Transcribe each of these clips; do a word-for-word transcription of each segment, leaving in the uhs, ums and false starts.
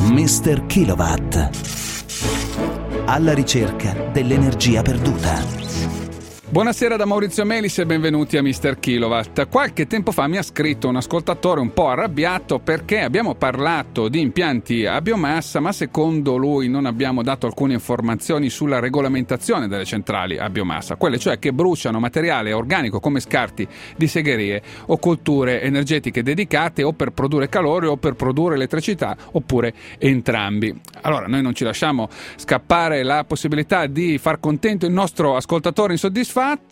mister Kilowatt. Alla ricerca dell'energia perduta. Buonasera da Maurizio Melis e benvenuti a mister Kilowatt. Qualche tempo fa mi ha scritto un ascoltatore un po' arrabbiato perché abbiamo parlato di impianti a biomassa, ma secondo lui non abbiamo dato alcune informazioni sulla regolamentazione delle centrali a biomassa, quelle cioè che bruciano materiale organico come scarti di segherie o colture energetiche dedicate o per produrre calore o per produrre elettricità oppure entrambi. Allora noi non ci lasciamo scappare la possibilità di far contento il nostro ascoltatore insoddisfatto.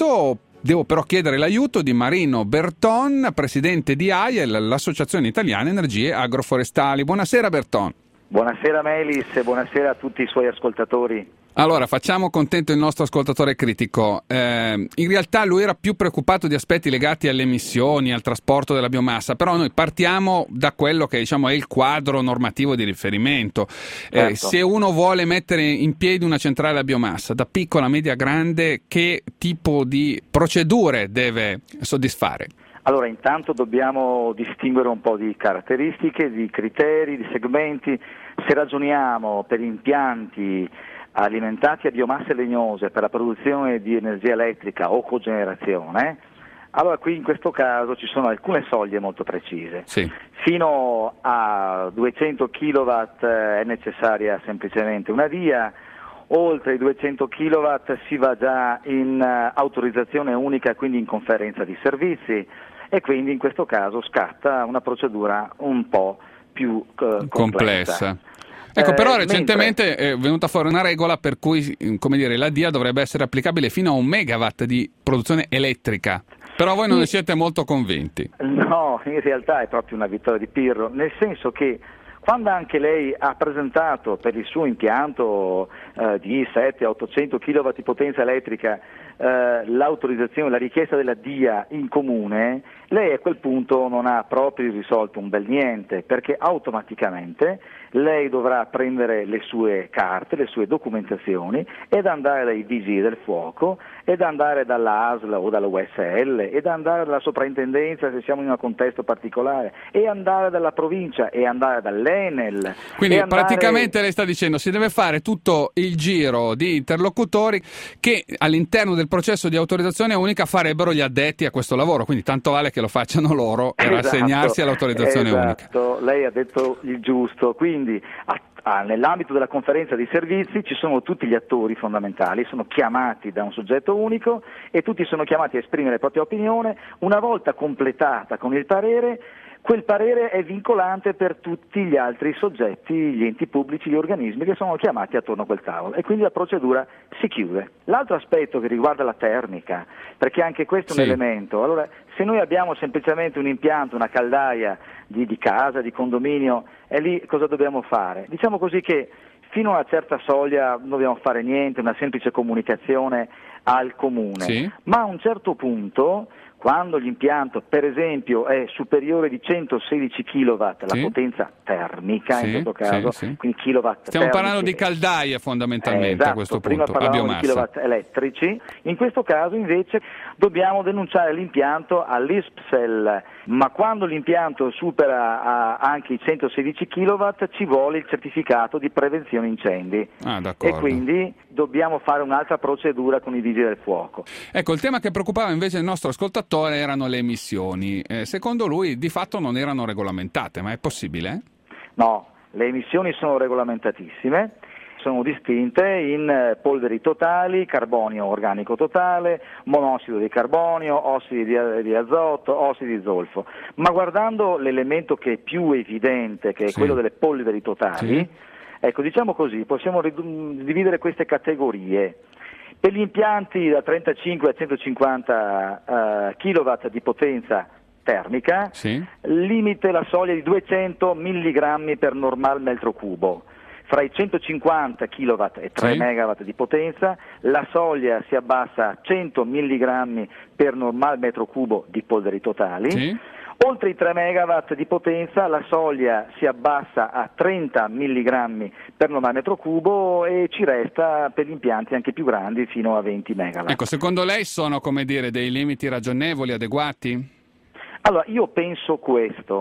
Devo però chiedere l'aiuto di Marino Berton, presidente di A I E L, l'Associazione Italiana Energie Agroforestali. Buonasera Berton. Buonasera Melis e buonasera a tutti i suoi ascoltatori. Allora, facciamo contento il nostro ascoltatore critico. Eh, in realtà lui era più preoccupato di aspetti legati alle emissioni, al trasporto della biomassa, però noi partiamo da quello che diciamo è il quadro normativo di riferimento. Eh, certo. Se uno vuole mettere in piedi una centrale a biomassa, da piccola, media, grande, che tipo di procedure deve soddisfare? Allora, intanto dobbiamo distinguere un po' di caratteristiche, di criteri, di segmenti. Se ragioniamo per impianti alimentati a biomasse legnose per la produzione di energia elettrica o cogenerazione, allora qui in questo caso ci sono alcune soglie molto precise. Sì. Fino a duecento chilowatt è necessaria semplicemente una D I A, oltre i duecento chilowatt si va già in uh, autorizzazione unica, quindi in conferenza di servizi, e quindi in questo caso scatta una procedura un po' più uh, complessa. complessa. Ecco, però eh, recentemente mentre... è venuta fuori una regola per cui, come dire, la D I A dovrebbe essere applicabile fino a un megawatt di produzione elettrica. Però voi non ne siete molto convinti. No, in realtà è proprio una vittoria di Pirro, nel senso che quando anche lei ha presentato per il suo impianto eh, di sette a ottocento chilowatt di potenza elettrica eh, l'autorizzazione, la richiesta della D I A in comune, lei a quel punto non ha proprio risolto un bel niente, perché automaticamente lei dovrà prendere le sue carte, le sue documentazioni ed andare dai vigili del fuoco ed andare dall'A S L o dalla U S L ed andare dalla soprintendenza se siamo in un contesto particolare e andare dalla provincia e andare dall'Enel. Quindi andare... praticamente lei sta dicendo si deve fare tutto il giro di interlocutori che all'interno del processo di autorizzazione unica farebbero gli addetti a questo lavoro, quindi tanto vale che lo facciano loro per esatto, assegnarsi all'autorizzazione esatto. unica. Lei ha detto il giusto, quindi a, a, nell'ambito della conferenza di servizi ci sono tutti gli attori fondamentali, sono chiamati da un soggetto unico e tutti sono chiamati a esprimere la propria opinione. Una volta completata con il parere, quel parere è vincolante per tutti gli altri soggetti, gli enti pubblici, gli organismi che sono chiamati attorno a quel tavolo e quindi la procedura si chiude. L'altro aspetto che riguarda la termica, perché anche questo è sì. un elemento, allora se noi abbiamo semplicemente un impianto, una caldaia di, di casa, di condominio, e lì cosa dobbiamo fare? Diciamo così che fino a una certa soglia non dobbiamo fare niente, una semplice comunicazione al comune, sì. ma a un certo punto, quando l'impianto per esempio è superiore di centosedici chilowatt la sì. potenza termica, sì, in questo caso, sì, sì. quindi kilowatt Stiamo termiche, parlando di caldaie fondamentalmente eh, esatto, a questo prima punto, a parlavamo biomassa. di kilowatt elettrici, in questo caso invece dobbiamo denunciare l'impianto all'I S P S E L, ma quando l'impianto supera a anche i centosedici chilowatt ci vuole il certificato di prevenzione incendi ah, d'accordo. e quindi dobbiamo fare un'altra procedura con i vigili del fuoco. Ecco, il tema che preoccupava invece il nostro ascoltatore erano le emissioni. Eh, secondo lui di fatto non erano regolamentate, ma è possibile? No, le emissioni sono regolamentatissime, sono distinte in polveri totali, carbonio organico totale, monossido di carbonio, ossidi di, di azoto, ossidi di zolfo. Ma guardando l'elemento che è più evidente, che è sì. quello delle polveri totali, sì. ecco, diciamo così, possiamo ridu- dividere queste categorie. Per gli impianti da trentacinque a centocinquanta uh, kilowatt di potenza termica, sì. limite la soglia di duecento milligrammi per normal metro cubo. Fra i centocinquanta chilowatt e tre sì. megawatt di potenza la soglia si abbassa a cento milligrammi per normal metro cubo di polveri totali. Sì. Oltre i tre megawatt di potenza la soglia si abbassa a trenta milligrammi per normale metro cubo e ci resta per gli impianti anche più grandi fino a venti megawatt. Ecco, secondo lei sono, come dire, dei limiti ragionevoli, adeguati? Allora, io penso questo,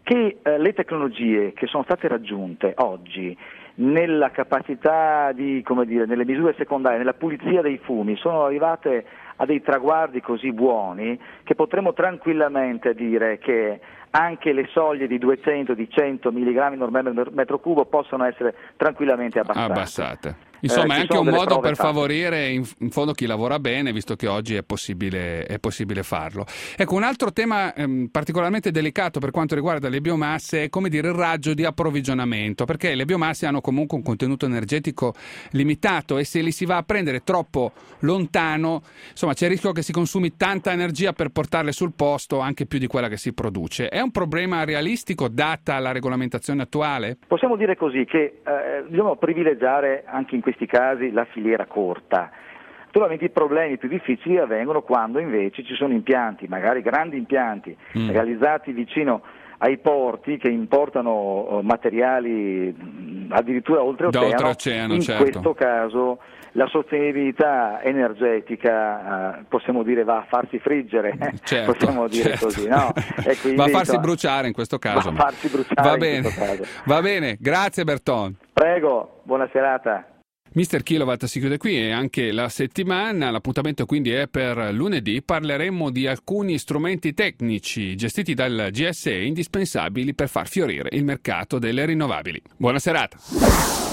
che eh, le tecnologie che sono state raggiunte oggi nella capacità di, come dire, nelle misure secondarie, nella pulizia dei fumi, sono arrivate a dei traguardi così buoni che potremmo tranquillamente dire che anche le soglie di duecento, di cento milligrammi normale metro cubo possono essere tranquillamente abbassate. abbassate. Insomma, eh, è anche un modo per fatte. favorire in, in fondo chi lavora bene, visto che oggi è possibile, è possibile farlo. Ecco, un altro tema ehm, particolarmente delicato per quanto riguarda le biomasse è, come dire, il raggio di approvvigionamento, perché le biomasse hanno comunque un contenuto energetico limitato e se li si va a prendere troppo lontano, insomma, c'è il rischio che si consumi tanta energia per portarle sul posto, anche più di quella che si produce. È un problema realistico data la regolamentazione attuale? Possiamo dire così che eh, dobbiamo privilegiare anche in questi casi la filiera corta. Naturalmente i problemi più difficili avvengono quando invece ci sono impianti, magari grandi impianti, mm. realizzati vicino ai porti che importano materiali mh, addirittura oltreoceano. Da oltreoceano, in certo. questo caso la sostenibilità energetica eh, possiamo dire va a farsi friggere, certo, possiamo dire certo. così, no? E quindi, va a farsi insomma, bruciare in questo caso. Va a farsi bruciare va in bene. questo caso. Va bene, grazie Berton. Prego, buona serata. mister Kilowatt si chiude qui e anche la settimana, l'appuntamento quindi è per lunedì, parleremo di alcuni strumenti tecnici gestiti dal G S E indispensabili per far fiorire il mercato delle rinnovabili. Buona serata!